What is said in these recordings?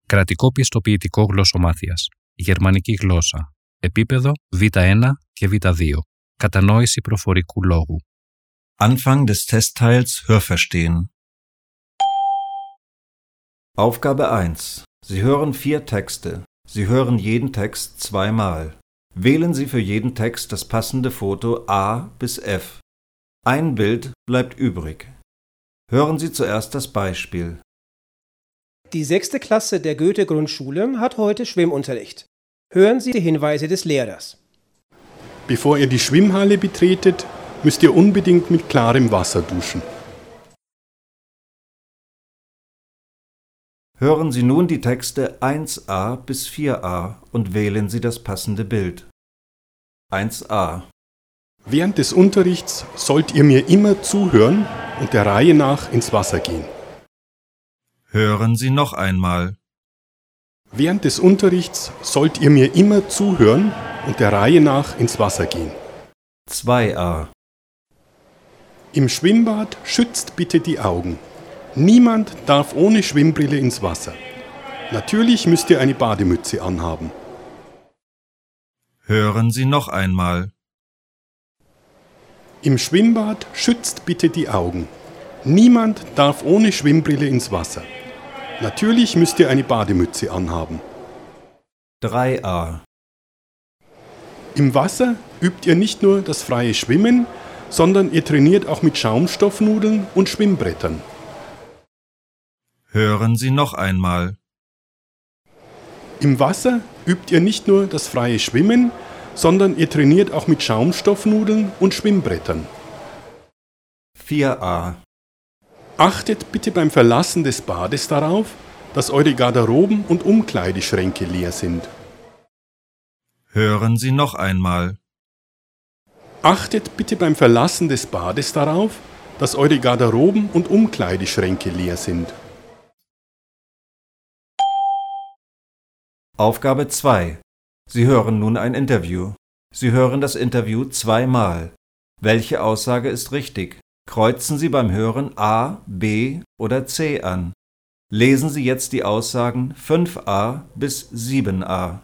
Κρατικό πιστοποιητικό γλωσσομάθειας. Γερμανική γλώσσα. Επίπεδο Β1 και Β2. Κατανόηση προφορικού λόγου. Anfang des Testteils Hörverstehen. Aufgabe 1. Sie hören 4 Texte. Sie hören jeden Text zweimal. Wählen Sie für jeden Text das passende Foto A bis F. Ein Bild bleibt übrig. Hören Sie zuerst das Beispiel. Die 6. Klasse der Goethe-Grundschule hat heute Schwimmunterricht. Hören Sie die Hinweise des Lehrers. Bevor ihr die Schwimmhalle betretet, müsst ihr unbedingt mit klarem Wasser duschen. Hören Sie nun die Texte 1a bis 4a und wählen Sie das passende Bild. 1a. Während des Unterrichts sollt ihr mir immer zuhören und der Reihe nach ins Wasser gehen. Hören Sie noch einmal. Während des Unterrichts sollt ihr mir immer zuhören und der Reihe nach ins Wasser gehen. 2a. Im Schwimmbad schützt bitte die Augen. Niemand darf ohne Schwimmbrille ins Wasser. Natürlich müsst ihr eine Bademütze anhaben. Hören Sie noch einmal. Im Schwimmbad schützt bitte die Augen. Niemand darf ohne Schwimmbrille ins Wasser. Natürlich müsst ihr eine Bademütze anhaben. 3a. Im Wasser übt ihr nicht nur das freie Schwimmen, sondern ihr trainiert auch mit Schaumstoffnudeln und Schwimmbrettern. Hören Sie noch einmal. Im Wasser übt ihr nicht nur das freie Schwimmen, sondern ihr trainiert auch mit Schaumstoffnudeln und Schwimmbrettern. 4a. Achtet bitte beim Verlassen des Bades darauf, dass eure Garderoben und Umkleideschränke leer sind. Hören Sie noch einmal. Achtet bitte beim Verlassen des Bades darauf, dass eure Garderoben und Umkleideschränke leer sind. Aufgabe 2. Sie hören nun ein Interview. Sie hören das Interview zweimal. Welche Aussage ist richtig? Kreuzen Sie beim Hören A, B oder C an. Lesen Sie jetzt die Aussagen 5a bis 7a.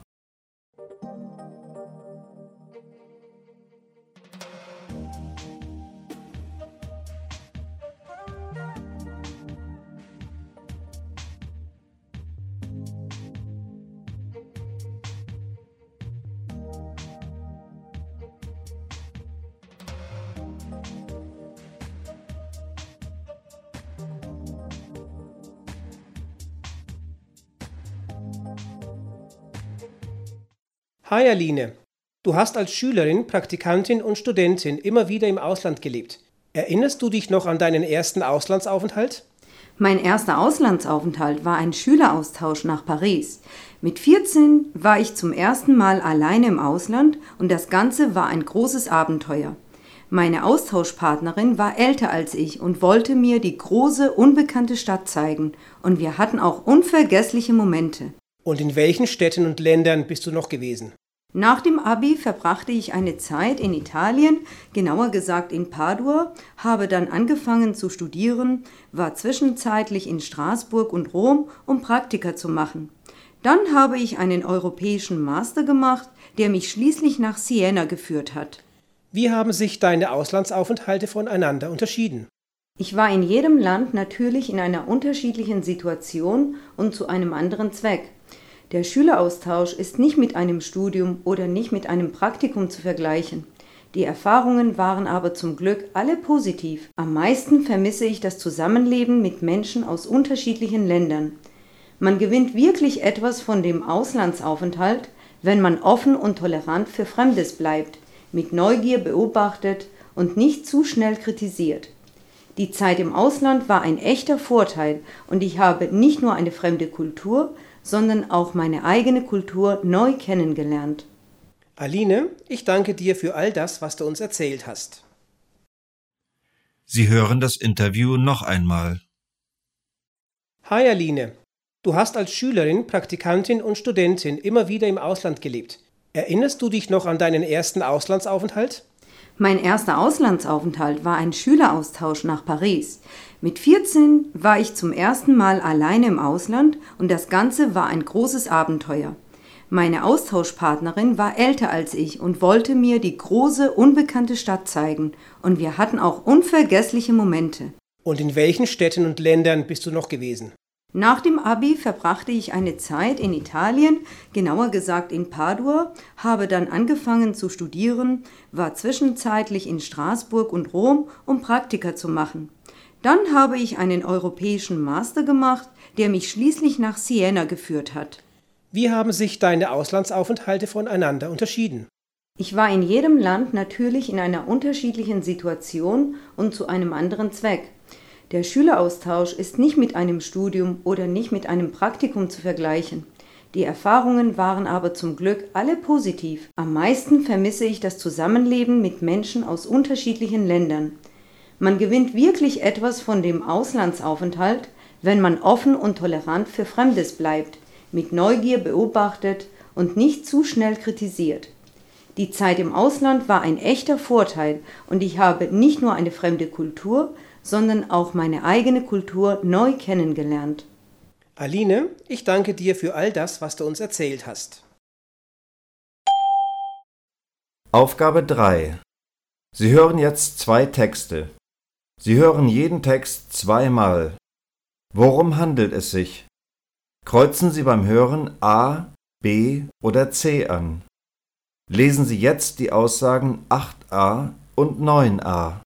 Hi Aline, du hast als Schülerin, Praktikantin und Studentin immer wieder im Ausland gelebt. Erinnerst du dich noch an deinen ersten Auslandsaufenthalt? Mein erster Auslandsaufenthalt war ein Schüleraustausch nach Paris. Mit 14 war ich zum ersten Mal alleine im Ausland und das Ganze war ein großes Abenteuer. Meine Austauschpartnerin war älter als ich und wollte mir die große, unbekannte Stadt zeigen und wir hatten auch unvergessliche Momente. Und in welchen Städten und Ländern bist du noch gewesen? Nach dem Abi verbrachte ich eine Zeit in Italien, genauer gesagt in Padua, habe dann angefangen zu studieren, war zwischenzeitlich in Straßburg und Rom, um Praktika zu machen. Dann habe ich einen europäischen Master gemacht, der mich schließlich nach Siena geführt hat. Wie haben sich deine Auslandsaufenthalte voneinander unterschieden? Ich war in jedem Land natürlich in einer unterschiedlichen Situation und zu einem anderen Zweck. Der Schüleraustausch ist nicht mit einem Studium oder nicht mit einem Praktikum zu vergleichen. Die Erfahrungen waren aber zum Glück alle positiv. Am meisten vermisse ich das Zusammenleben mit Menschen aus unterschiedlichen Ländern. Man gewinnt wirklich etwas von dem Auslandsaufenthalt, wenn man offen und tolerant für Fremdes bleibt, mit Neugier beobachtet und nicht zu schnell kritisiert. Die Zeit im Ausland war ein echter Vorteil und ich habe nicht nur eine fremde Kultur, sondern auch meine eigene Kultur neu kennengelernt. Aline, ich danke dir für all das, was du uns erzählt hast. Sie hören das Interview noch einmal. Hi Aline, du hast als Schülerin, Praktikantin und Studentin immer wieder im Ausland gelebt. Erinnerst du dich noch an deinen ersten Auslandsaufenthalt? Mein erster Auslandsaufenthalt war ein Schüleraustausch nach Paris. Mit 14 war ich zum ersten Mal alleine im Ausland und das Ganze war ein großes Abenteuer. Meine Austauschpartnerin war älter als ich und wollte mir die große, unbekannte Stadt zeigen und wir hatten auch unvergessliche Momente. Und in welchen Städten und Ländern bist du noch gewesen? Nach dem Abi verbrachte ich eine Zeit in Italien, genauer gesagt in Padua, habe dann angefangen zu studieren, war zwischenzeitlich in Straßburg und Rom, um Praktika zu machen. Dann habe ich einen europäischen Master gemacht, der mich schließlich nach Siena geführt hat. Wie haben sich deine Auslandsaufenthalte voneinander unterschieden? Ich war in jedem Land natürlich in einer unterschiedlichen Situation und zu einem anderen Zweck. Der Schüleraustausch ist nicht mit einem Studium oder nicht mit einem Praktikum zu vergleichen. Die Erfahrungen waren aber zum Glück alle positiv. Am meisten vermisse ich das Zusammenleben mit Menschen aus unterschiedlichen Ländern. Man gewinnt wirklich etwas von dem Auslandsaufenthalt, wenn man offen und tolerant für Fremdes bleibt, mit Neugier beobachtet und nicht zu schnell kritisiert. Die Zeit im Ausland war ein echter Vorteil und ich habe nicht nur eine fremde Kultur, sondern auch meine eigene Kultur neu kennengelernt. Aline, ich danke dir für all das, was du uns erzählt hast. Aufgabe 3. Sie hören jetzt 2 Texte. Sie hören jeden Text 2-mal. Worum handelt es sich? Kreuzen Sie beim Hören A, B oder C an. Lesen Sie jetzt die Aussagen 8a und 9a.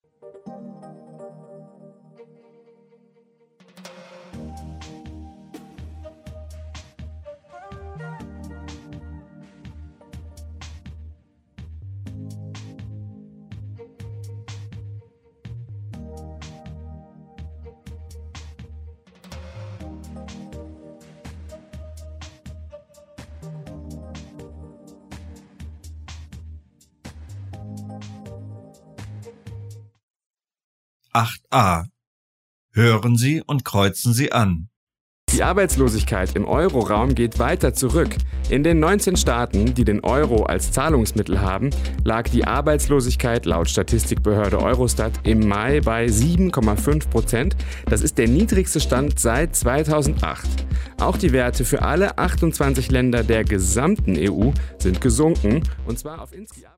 (8a) Hören Sie und kreuzen Sie an. Die Arbeitslosigkeit im Euroraum geht weiter zurück. In den 19 Staaten, die den Euro als Zahlungsmittel haben, lag die Arbeitslosigkeit laut Statistikbehörde Eurostat im Mai bei 7,5%. Das ist der niedrigste Stand seit 2008. Auch die Werte für alle 28 Länder der gesamten EU sind gesunken, und zwar auf insgesamt.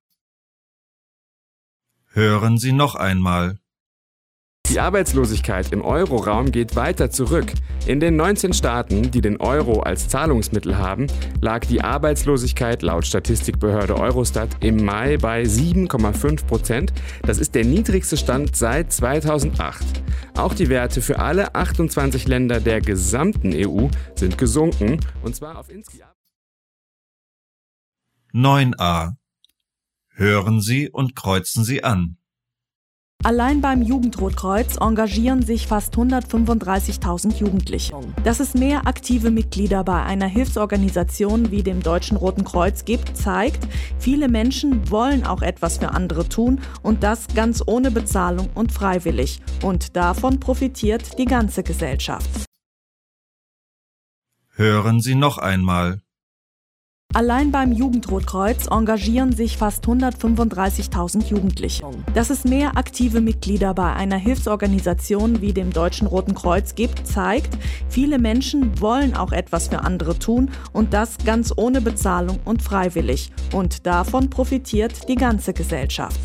Hören Sie noch einmal. Die Arbeitslosigkeit im Euroraum geht weiter zurück. In den 19 Staaten, die den Euro als Zahlungsmittel haben, lag die Arbeitslosigkeit laut Statistikbehörde Eurostat im Mai bei 7,5%. Das ist der niedrigste Stand seit 2008. Auch die Werte für alle 28 Länder der gesamten EU sind gesunken, und zwar auf insgesamt. 9a. Hören Sie und kreuzen Sie an. Allein beim Jugendrotkreuz engagieren sich fast 135.000 Jugendliche. Dass es mehr aktive Mitglieder bei einer Hilfsorganisation wie dem Deutschen Roten Kreuz gibt, zeigt, viele Menschen wollen auch etwas für andere tun und das ganz ohne Bezahlung und freiwillig. Und davon profitiert die ganze Gesellschaft. Hören Sie noch einmal. Allein beim Jugendrotkreuz engagieren sich fast 135.000 Jugendliche. Dass es mehr aktive Mitglieder bei einer Hilfsorganisation wie dem Deutschen Roten Kreuz gibt, zeigt, viele Menschen wollen auch etwas für andere tun und das ganz ohne Bezahlung und freiwillig. Und davon profitiert die ganze Gesellschaft.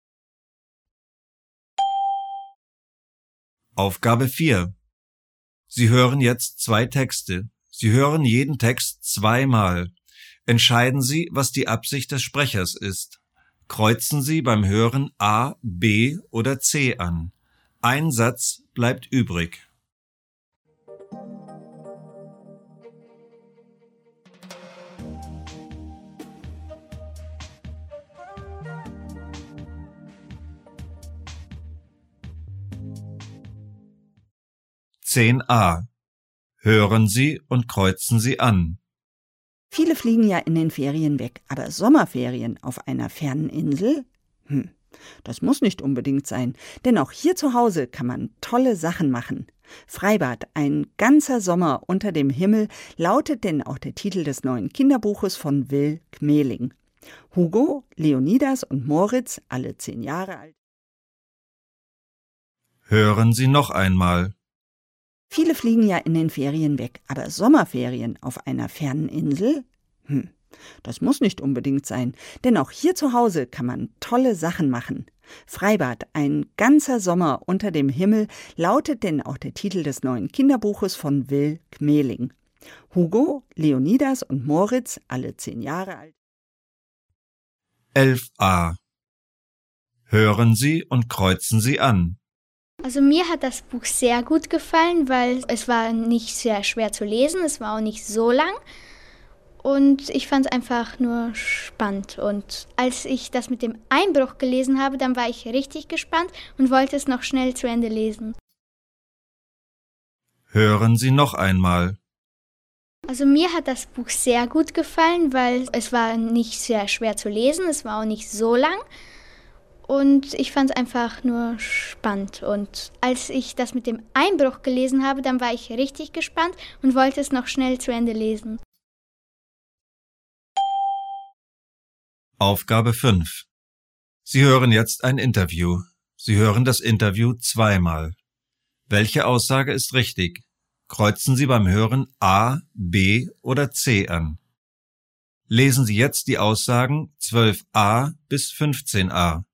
Aufgabe 4. Sie hören jetzt 2 Texte. Sie hören jeden Text 2-mal. Entscheiden Sie, was die Absicht des Sprechers ist. Kreuzen Sie beim Hören A, B oder C an. Ein Satz bleibt übrig. (10a) Hören Sie und kreuzen Sie an. Viele fliegen ja in den Ferien weg, aber Sommerferien auf einer fernen Insel? Das muss nicht unbedingt sein, denn auch hier zu Hause kann man tolle Sachen machen. Freibad, ein ganzer Sommer unter dem Himmel, lautet denn auch der Titel des neuen Kinderbuches von Will Gmeling. Hugo, Leonidas und Moritz, alle 10 Jahre alt. Hören Sie noch einmal. Viele fliegen ja in den Ferien weg, aber Sommerferien auf einer fernen Insel? Das muss nicht unbedingt sein, denn auch hier zu Hause kann man tolle Sachen machen. Freibad, ein ganzer Sommer unter dem Himmel, lautet denn auch der Titel des neuen Kinderbuches von Will Gmeling. Hugo, Leonidas und Moritz, alle 10 Jahre alt. 11a. Hören Sie und kreuzen Sie an. Also mir hat das Buch sehr gut gefallen, weil es war nicht sehr schwer zu lesen, es war auch nicht so lang und ich fand es einfach nur spannend. Und als ich das mit dem Einbruch gelesen habe, dann war ich richtig gespannt und wollte es noch schnell zu Ende lesen. Hören Sie noch einmal. Also mir hat das Buch sehr gut gefallen, weil es war nicht sehr schwer zu lesen, es war auch nicht so lang. Und ich fand es einfach nur spannend. Und als ich das mit dem Einbruch gelesen habe, dann war ich richtig gespannt und wollte es noch schnell zu Ende lesen. Aufgabe 5. Sie hören jetzt ein Interview. Sie hören das Interview zweimal. Welche Aussage ist richtig? Kreuzen Sie beim Hören A, B oder C an. Lesen Sie jetzt die Aussagen 12a bis 15a.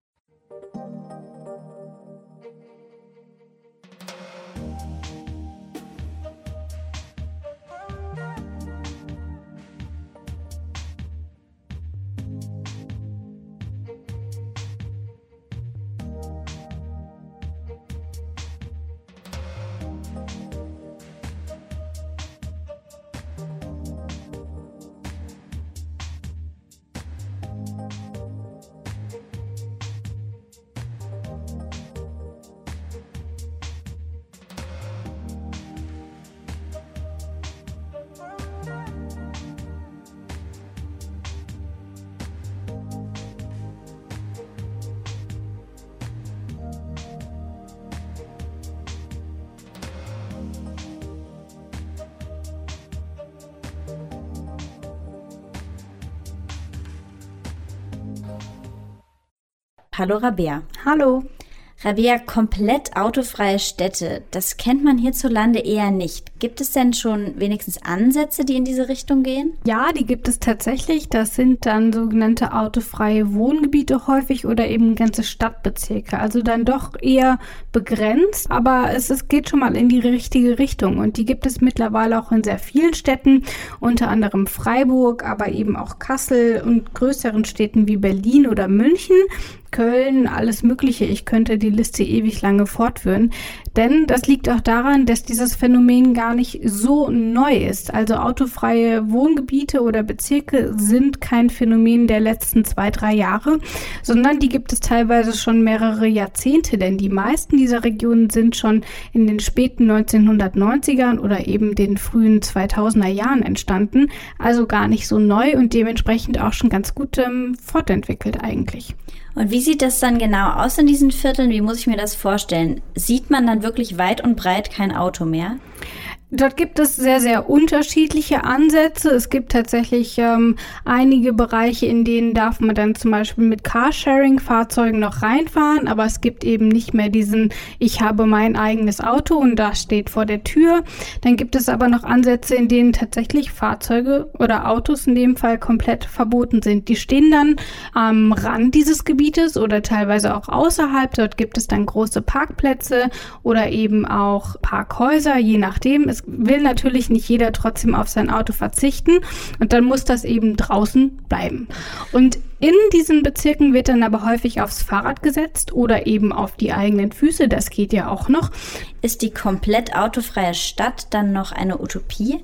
Hallo Rabea. Hallo. Rabea, komplett autofreie Städte, das kennt man hierzulande eher nicht. Gibt es denn schon wenigstens Ansätze, die in diese Richtung gehen? Ja, die gibt es tatsächlich. Das sind dann sogenannte autofreie Wohngebiete häufig oder eben ganze Stadtbezirke. Also dann doch eher begrenzt, aber es geht schon mal in die richtige Richtung. Und die gibt es mittlerweile auch in sehr vielen Städten, unter anderem Freiburg, aber eben auch Kassel und größeren Städten wie Berlin oder München. Köln, alles Mögliche. Ich könnte die Liste ewig lange fortführen. Denn das liegt auch daran, dass dieses Phänomen gar nicht so neu ist. Also autofreie Wohngebiete oder Bezirke sind kein Phänomen der letzten 2-3 Jahre, sondern die gibt es teilweise schon mehrere Jahrzehnte. Denn die meisten dieser Regionen sind schon in den späten 1990ern oder eben den frühen 2000er Jahren entstanden. Also gar nicht so neu und dementsprechend auch schon ganz gut fortentwickelt eigentlich. Und wie sieht das dann genau aus in diesen Vierteln? Wie muss ich mir das vorstellen? Sieht man dann wirklich weit und breit kein Auto mehr? Dort gibt es sehr, sehr unterschiedliche Ansätze. Es gibt tatsächlich einige Bereiche, in denen darf man dann zum Beispiel mit Carsharing-Fahrzeugen noch reinfahren, aber es gibt eben nicht mehr diesen, ich habe mein eigenes Auto und das steht vor der Tür. Dann gibt es aber noch Ansätze, in denen tatsächlich Fahrzeuge oder Autos in dem Fall komplett verboten sind. Die stehen dann am Rand dieses Gebietes oder teilweise auch außerhalb. Dort gibt es dann große Parkplätze oder eben auch Parkhäuser, je nachdem. Es will natürlich nicht jeder trotzdem auf sein Auto verzichten und dann muss das eben draußen bleiben. Und in diesen Bezirken wird dann aber häufig aufs Fahrrad gesetzt oder eben auf die eigenen Füße, das geht ja auch noch. Ist die komplett autofreie Stadt dann noch eine Utopie?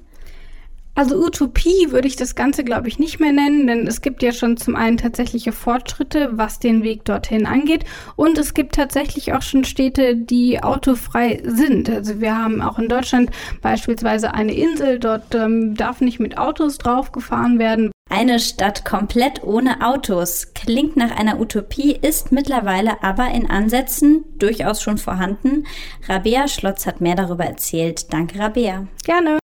Also Utopie würde ich das Ganze, glaube ich, nicht mehr nennen, denn es gibt ja schon zum einen tatsächliche Fortschritte, was den Weg dorthin angeht. Und es gibt tatsächlich auch schon Städte, die autofrei sind. Also wir haben auch in Deutschland beispielsweise eine Insel, dort darf nicht mit Autos drauf gefahren werden. Eine Stadt komplett ohne Autos klingt nach einer Utopie, ist mittlerweile aber in Ansätzen durchaus schon vorhanden. Rabea Schlotz hat mehr darüber erzählt. Danke, Rabea. Gerne.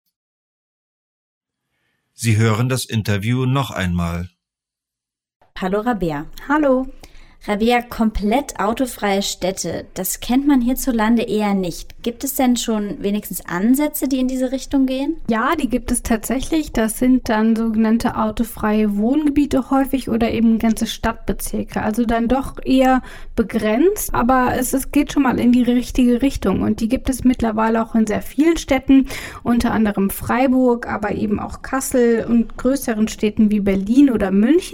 Sie hören das Interview noch einmal. Hallo Rabea. Hallo. Rabea, komplett autofreie Städte, das kennt man hierzulande eher nicht. Gibt es denn schon wenigstens Ansätze, die in diese Richtung gehen? Ja, die gibt es tatsächlich. Das sind dann sogenannte autofreie Wohngebiete häufig oder eben ganze Stadtbezirke. Also dann doch eher begrenzt, aber es geht schon mal in die richtige Richtung. Und die gibt es mittlerweile auch in sehr vielen Städten, unter anderem Freiburg, aber eben auch Kassel und größeren Städten wie Berlin oder München.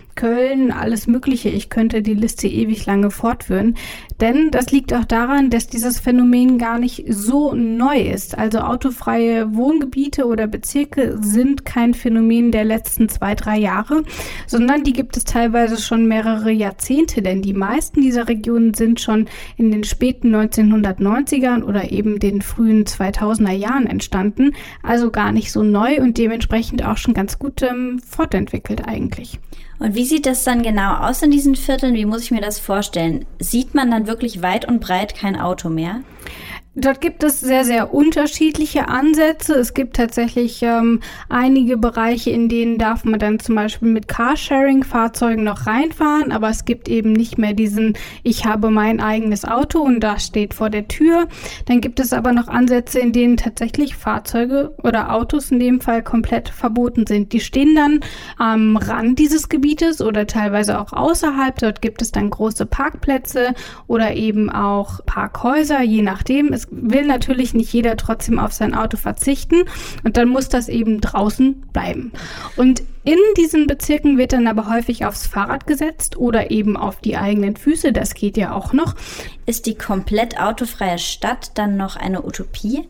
Köln, alles Mögliche. Ich könnte die Liste ewig lange fortführen. Denn das liegt auch daran, dass dieses Phänomen gar nicht so neu ist. Also autofreie Wohngebiete oder Bezirke sind kein Phänomen der letzten 2-3 Jahre, sondern die gibt es teilweise schon mehrere Jahrzehnte. Denn die meisten dieser Regionen sind schon in den späten 1990ern oder eben den frühen 2000er Jahren entstanden. Also gar nicht so neu und dementsprechend auch schon ganz gut fortentwickelt eigentlich. Und wie sieht das dann genau aus in diesen Vierteln? Wie muss ich mir das vorstellen? Sieht man dann wirklich weit und breit kein Auto mehr? Dort gibt es sehr, sehr unterschiedliche Ansätze. Es gibt tatsächlich einige Bereiche, in denen darf man dann zum Beispiel mit Carsharing-Fahrzeugen noch reinfahren, aber es gibt eben nicht mehr diesen, ich habe mein eigenes Auto und das steht vor der Tür. Dann gibt es aber noch Ansätze, in denen tatsächlich Fahrzeuge oder Autos in dem Fall komplett verboten sind. Die stehen dann am Rand dieses Gebietes oder teilweise auch außerhalb. Dort gibt es dann große Parkplätze oder eben auch Parkhäuser, je nachdem. Es will natürlich nicht jeder trotzdem auf sein Auto verzichten und dann muss das eben draußen bleiben. Und in diesen Bezirken wird dann aber häufig aufs Fahrrad gesetzt oder eben auf die eigenen Füße, das geht ja auch noch. Ist die komplett autofreie Stadt dann noch eine Utopie?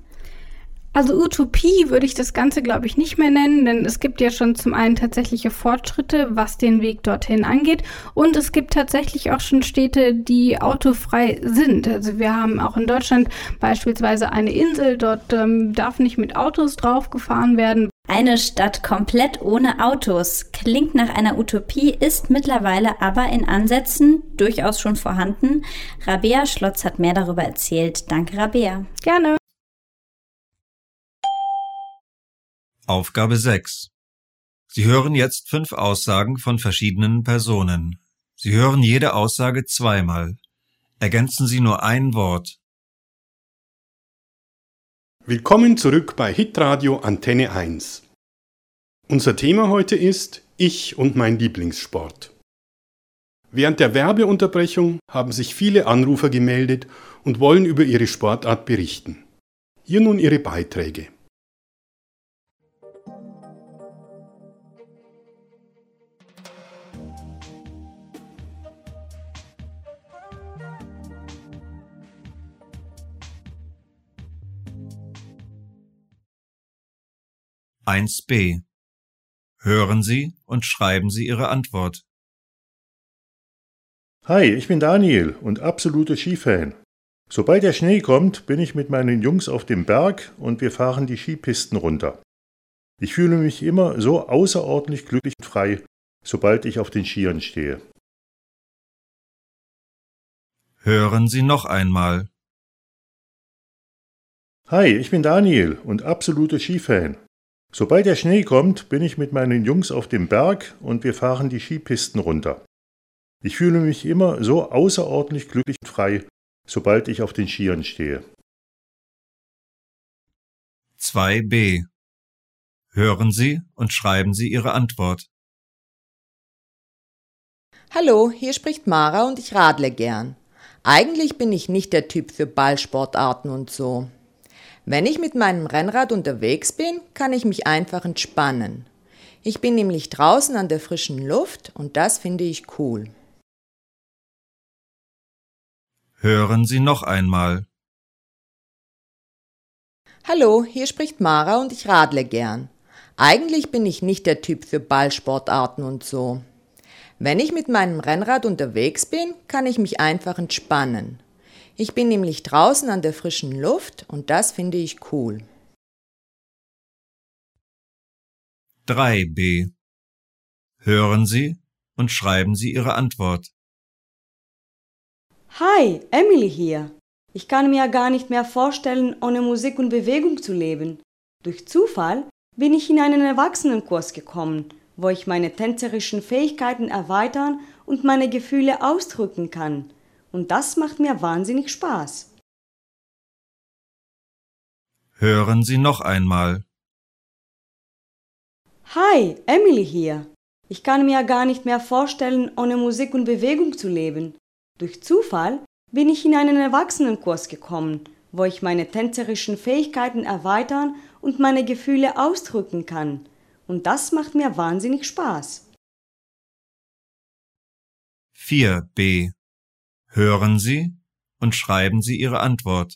Also Utopie würde ich das Ganze, glaube ich, nicht mehr nennen, denn es gibt ja schon zum einen tatsächliche Fortschritte, was den Weg dorthin angeht. Und es gibt tatsächlich auch schon Städte, die autofrei sind. Also wir haben auch in Deutschland beispielsweise eine Insel, dort darf nicht mit Autos drauf gefahren werden. Eine Stadt komplett ohne Autos. Klingt nach einer Utopie, ist mittlerweile aber in Ansätzen durchaus schon vorhanden. Rabea Schlotz hat mehr darüber erzählt. Danke, Rabea. Gerne. Aufgabe 6. Sie hören jetzt 5 Aussagen von verschiedenen Personen. Sie hören jede Aussage zweimal. Ergänzen Sie nur ein Wort. Willkommen zurück bei Hitradio Antenne 1. Unser Thema heute ist Ich und mein Lieblingssport. Während der Werbeunterbrechung haben sich viele Anrufer gemeldet und wollen über ihre Sportart berichten. Hier nun ihre Beiträge. (1b) Hören Sie und schreiben Sie Ihre Antwort. Hi, ich bin Daniel und absoluter Skifan. Sobald der Schnee kommt, bin ich mit meinen Jungs auf dem Berg und wir fahren die Skipisten runter. Ich fühle mich immer so außerordentlich glücklich und frei, sobald ich auf den Skiern stehe. Hören Sie noch einmal. Hi, ich bin Daniel und absoluter Skifan. Sobald der Schnee kommt, bin ich mit meinen Jungs auf dem Berg und wir fahren die Skipisten runter. Ich fühle mich immer so außerordentlich glücklich und frei, sobald ich auf den Skiern stehe. 2b Hören Sie und schreiben Sie Ihre Antwort. Hallo, hier spricht Mara und ich radle gern. Eigentlich bin ich nicht der Typ für Ballsportarten und so. Wenn ich mit meinem Rennrad unterwegs bin, kann ich mich einfach entspannen. Ich bin nämlich draußen an der frischen Luft und das finde ich cool. Hören Sie noch einmal. Hallo, hier spricht Mara und ich radle gern. Eigentlich bin ich nicht der Typ für Ballsportarten und so. Wenn ich mit meinem Rennrad unterwegs bin, kann ich mich einfach entspannen. Ich bin nämlich draußen an der frischen Luft und das finde ich cool. 3b Hören Sie und schreiben Sie Ihre Antwort. Hi, Emily hier. Ich kann mir gar nicht mehr vorstellen, ohne Musik und Bewegung zu leben. Durch Zufall bin ich in einen Erwachsenenkurs gekommen, wo ich meine tänzerischen Fähigkeiten erweitern und meine Gefühle ausdrücken kann. Und das macht mir wahnsinnig Spaß. Hören Sie noch einmal. Hi, Emily hier. Ich kann mir gar nicht mehr vorstellen, ohne Musik und Bewegung zu leben. Durch Zufall bin ich in einen Erwachsenenkurs gekommen, wo ich meine tänzerischen Fähigkeiten erweitern und meine Gefühle ausdrücken kann. Und das macht mir wahnsinnig Spaß. 4b. Hören Sie und schreiben Sie Ihre Antwort.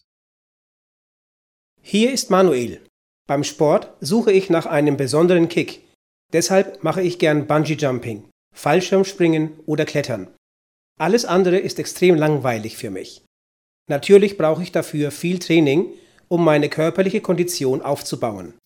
Hier ist Manuel. Beim Sport suche ich nach einem besonderen Kick. Deshalb mache ich gern Bungee-Jumping, Fallschirmspringen oder Klettern. Alles andere ist extrem langweilig für mich. Natürlich brauche ich dafür viel Training, um meine körperliche Kondition aufzubauen.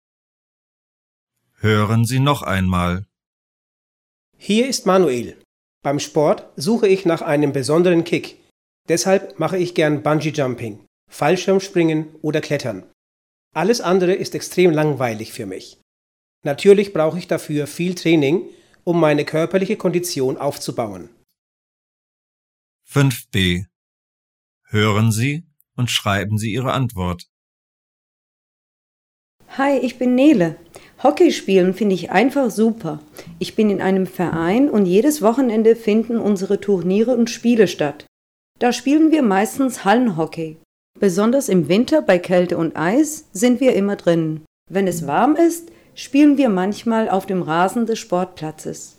Hören Sie noch einmal. Hier ist Manuel. Beim Sport suche ich nach einem besonderen Kick. Deshalb mache ich gern Bungee-Jumping, Fallschirmspringen oder Klettern. Alles andere ist extrem langweilig für mich. Natürlich brauche ich dafür viel Training, um meine körperliche Kondition aufzubauen. 5b. Hören Sie und schreiben Sie Ihre Antwort. Hi, ich bin Nele. Hockey spielen finde ich einfach super. Ich bin in einem Verein und jedes Wochenende finden unsere Turniere und Spiele statt. Da spielen wir meistens Hallenhockey. Besonders im Winter bei Kälte und Eis sind wir immer drin. Wenn es warm ist, spielen wir manchmal auf dem Rasen des Sportplatzes.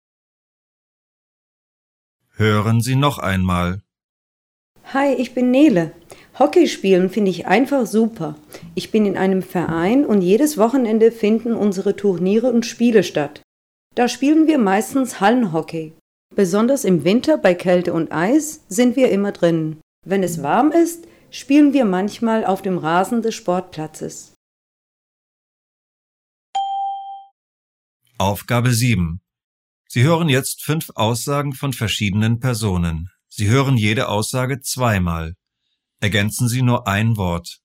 Hören Sie noch einmal. Hi, ich bin Nele. Hockey spielen finde ich einfach super. Ich bin in einem Verein und jedes Wochenende finden unsere Turniere und Spiele statt. Da spielen wir meistens Hallenhockey. Besonders im Winter bei Kälte und Eis sind wir immer drin. Wenn es warm ist, spielen wir manchmal auf dem Rasen des Sportplatzes. Aufgabe 7. Sie hören jetzt 5 Aussagen von verschiedenen Personen. Sie hören jede Aussage zweimal. Ergänzen Sie nur ein Wort.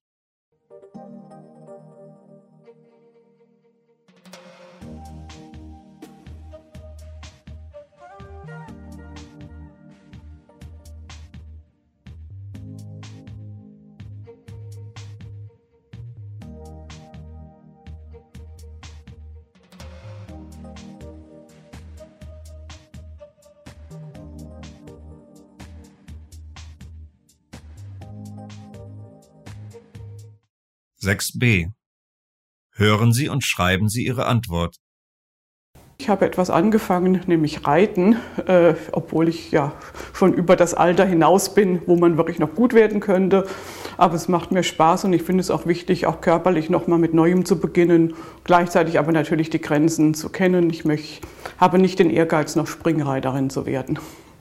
(6b). Hören Sie und schreiben Sie Ihre Antwort. Ich habe etwas angefangen, nämlich Reiten, obwohl ich ja schon über das Alter hinaus bin, wo man wirklich noch gut werden könnte. Aber es macht mir Spaß und ich finde es auch wichtig, auch körperlich nochmal mit Neuem zu beginnen. Gleichzeitig aber natürlich die Grenzen zu kennen. Ich habe nicht den Ehrgeiz, noch Springreiterin zu werden.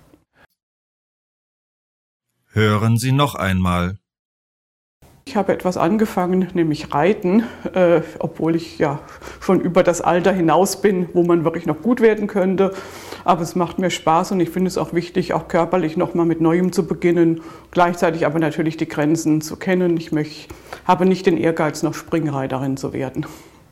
Hören Sie noch einmal. Ich habe etwas angefangen, nämlich Reiten, obwohl ich ja schon über das Alter hinaus bin, wo man wirklich noch gut werden könnte. Aber es macht mir Spaß und ich finde es auch wichtig, auch körperlich nochmal mit Neuem zu beginnen. Gleichzeitig aber natürlich die Grenzen zu kennen. Ich habe nicht den Ehrgeiz, noch Springreiterin zu werden.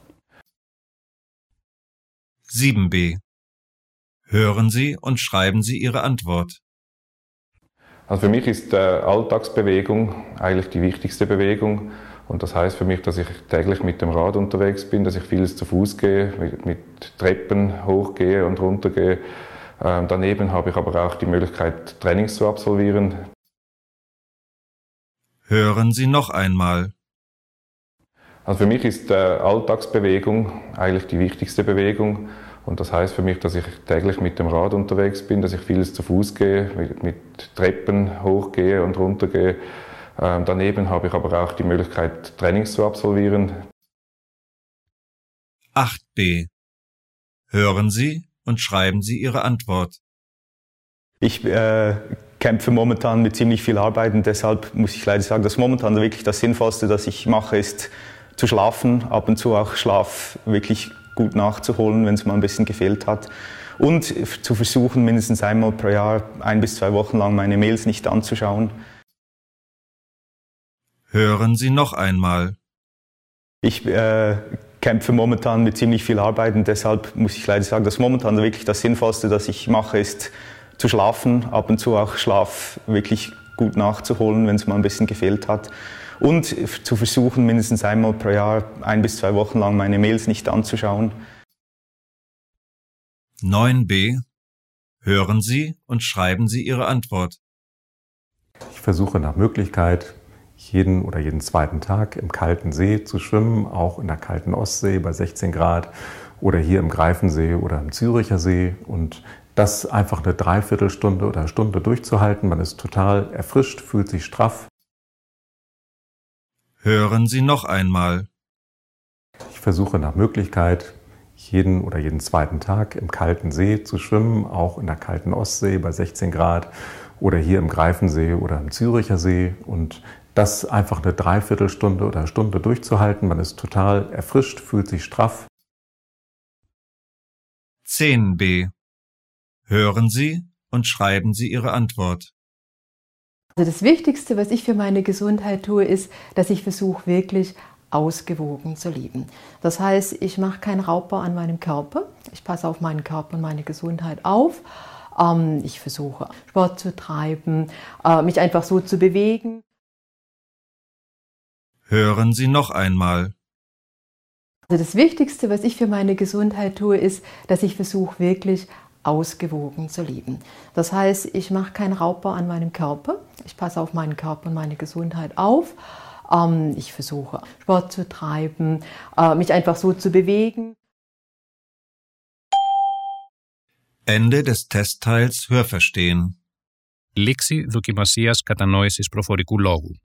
7b. Hören Sie und schreiben Sie Ihre Antwort. Also für mich ist Alltagsbewegung eigentlich die wichtigste Bewegung. Und das heißt für mich, dass ich täglich mit dem Rad unterwegs bin, dass ich vieles zu Fuß gehe, mit Treppen hochgehe und runtergehe. Daneben habe ich aber auch die Möglichkeit, Trainings zu absolvieren. Hören Sie noch einmal. Also für mich ist Alltagsbewegung eigentlich die wichtigste Bewegung. Und das heißt für mich, dass ich täglich mit dem Rad unterwegs bin, dass ich vieles zu Fuß gehe, mit Treppen hochgehe und runtergehe. Daneben habe ich aber auch die Möglichkeit, Trainings zu absolvieren. 8b. Hören Sie und schreiben Sie Ihre Antwort. Ich kämpfe momentan mit ziemlich viel Arbeit und deshalb muss ich leider sagen, dass momentan wirklich das Sinnvollste, das ich mache, ist zu schlafen, ab und zu auch Schlaf wirklich gut nachzuholen, wenn es mal ein bisschen gefehlt hat. Und zu versuchen, mindestens einmal pro Jahr 1 bis 2 Wochen lang meine Mails nicht anzuschauen. Hören Sie noch einmal. Ich kämpfe momentan mit ziemlich viel Arbeit und deshalb muss ich leider sagen, dass momentan wirklich das Sinnvollste, das ich mache, ist zu schlafen, ab und zu auch Schlaf wirklich gut nachzuholen, wenn es mal ein bisschen gefehlt hat. Und zu versuchen, mindestens einmal pro Jahr 1 bis 2 Wochen lang meine Mails nicht anzuschauen. 9b. Hören Sie und schreiben Sie Ihre Antwort. Ich versuche nach Möglichkeit, jeden oder jeden zweiten Tag im kalten See zu schwimmen, auch in der kalten Ostsee bei 16 Grad oder hier im Greifensee oder im Züricher See, und das einfach eine Dreiviertelstunde oder Stunde durchzuhalten. Man ist total erfrischt, fühlt sich straff. Hören Sie noch einmal. Ich versuche nach Möglichkeit, jeden oder jeden zweiten Tag im kalten See zu schwimmen, auch in der kalten Ostsee bei 16 Grad oder hier im Greifensee oder im Züricher See, und das einfach eine Dreiviertelstunde oder Stunde durchzuhalten. Man ist total erfrischt, fühlt sich straff. 10b. Hören Sie und schreiben Sie Ihre Antwort. Also das Wichtigste, was ich für meine Gesundheit tue, ist, dass ich versuche, wirklich ausgewogen zu leben. Das heißt, ich mache keinen Raubbau an meinem Körper. Ich passe auf meinen Körper und meine Gesundheit auf. Ich versuche, Sport zu treiben, mich einfach so zu bewegen. Hören Sie noch einmal. Also das Wichtigste, was ich für meine Gesundheit tue, ist, dass ich versuche, wirklich ausgewogen zu leben. Das heißt, ich mache keinen Raubbau an meinem Körper. Ich passe auf meinen Körper und meine Gesundheit auf. Ich versuche, Sport zu treiben, mich einfach so zu bewegen. Ende des Testteils Hörverstehen. Λήξη δοκιμασίας κατανόησης προφορικού λόγου.